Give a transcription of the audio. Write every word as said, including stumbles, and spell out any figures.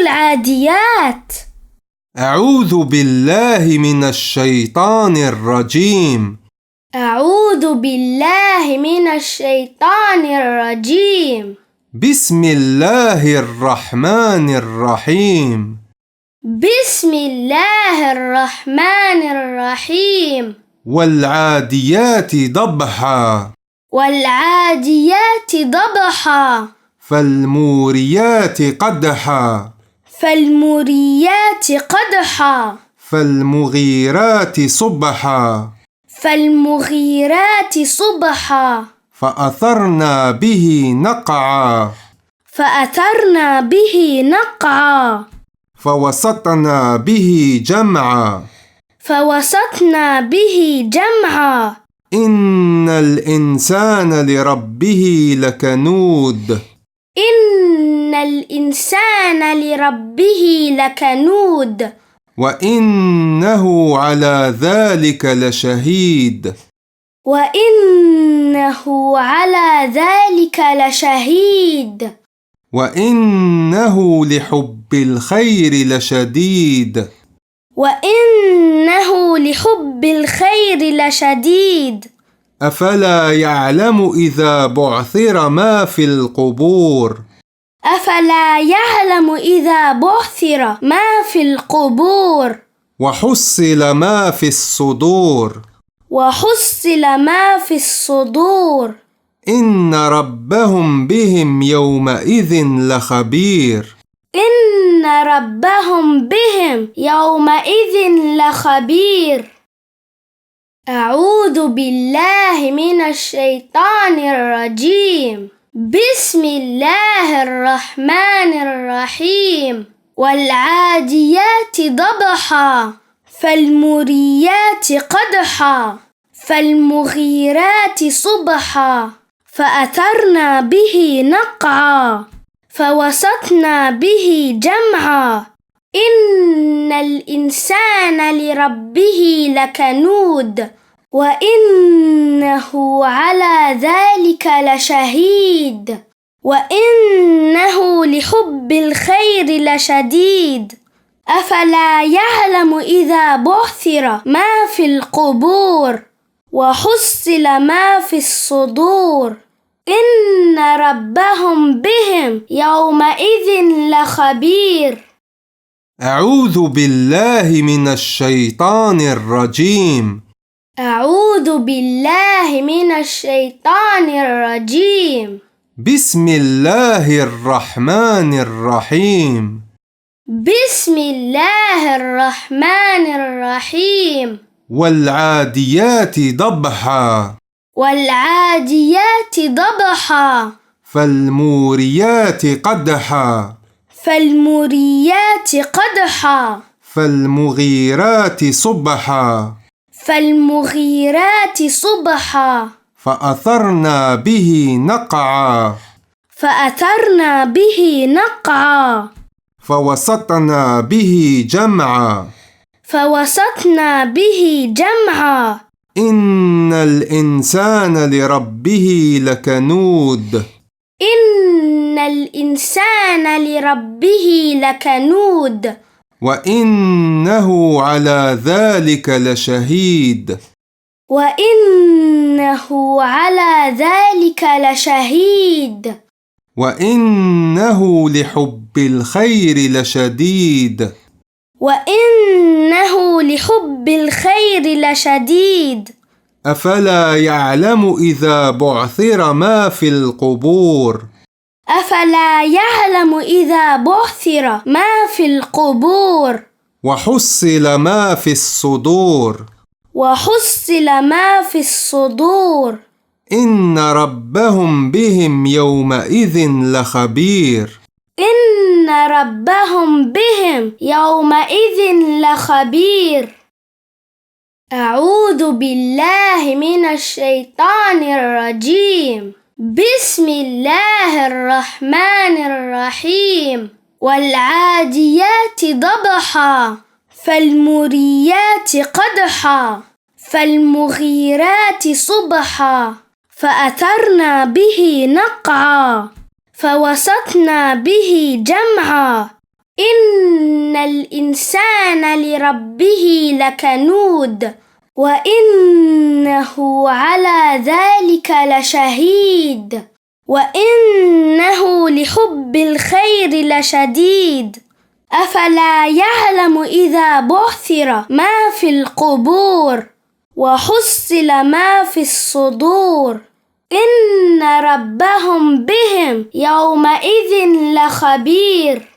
العاديات. أعوذ بالله من الشيطان الرجيم. أعوذ بالله من الشيطان الرجيم. بسم الله الرحمن الرحيم. بسم الله الرحمن الرحيم. والعاديات ضبحا. والعاديات ضبحا. فالموريات قدحا. فالموريات قدحا. فالمغيرات صبحا. فالمغيرات صبحا. فأثرنا به نقعا. فأثرنا به نقعا. فوسطنا به جمعا. فوسطنا به جمعا. إن الإنسان لربه لكنود. إن الإنسان لربه لكنود. وإنه على ذلك لشهيد. وإنه على ذلك لشهيد. وإنه لحب الخير لشديد. وإنه لحب الخير لشديد. أفلا يعلم إذا بعثر ما في القبور. أفلا يعلم إذا بعثر ما في القبور. وحصل ما في الصدور. وحصل ما في الصدور. إن ربهم بهم يومئذ لخبير. إن ربهم بهم يومئذ لخبير. أعوذ بالله من الشيطان الرجيم. بسم الله الرحمن الرحيم. والعاديات ضبحا. فالموريات قدحا. فالمغيرات صبحا. فأثرنا به نقعا. فوسطنا به جمعا. إن الإنسان لربه لكنود. وإنه على ذلك لشهيد. وإنه لحب الخير لشديد. أفلا يعلم إذا بعثر ما في القبور. وحصل ما في الصدور. إن ربهم بهم يومئذ لخبير. أعوذ بالله من الشيطان الرجيم. أعوذ بالله من الشيطان الرجيم. بسم الله الرحمن الرحيم. بسم الله الرحمن الرحيم. والعاديات ضبحا. والعاديات ضبحا. فالموريات قدحا. فالموريات قدحا. فالمغيرات صبحا. فالمغيرات صبحا. فأثرنا به نقعا. فأثرنا به نقعا. فوسطنا به جمعا. فوسطنا به جمعا. إن الإنسان لربه لكنود. إن الإنسان لربه لكنود. وإنه على ذلك لشهيد. وإنه على ذلك لشهيد. وإنه لحب الخير لشديد. وإنه لحب الخير لشديد. أفلا يعلم إذا بعثر ما في القبور. أفلا يعلم إذا بعثر ما في القبور. وحصل ما في الصدور. وحصل ما في الصدور. إن ربهم بهم يومئذ لخبير. إن ربهم بهم يومئذ لخبير. أعوذ بالله من الشيطان الرجيم. بسم الله الرحمن الرحيم. والعاديات ضبحا. فالموريات قدحا. فالمغيرات صبحا. فأثرنا به نقعا. فوسطنا به جمعا. إن الإنسان لربه لكنود وإنه على ذلك لشهيد وإنه لحب الخير لشديد أفلا يعلم إذا بعثر ما في القبور وحصل ما في الصدور إن ربهم بهم يومئذ لخبير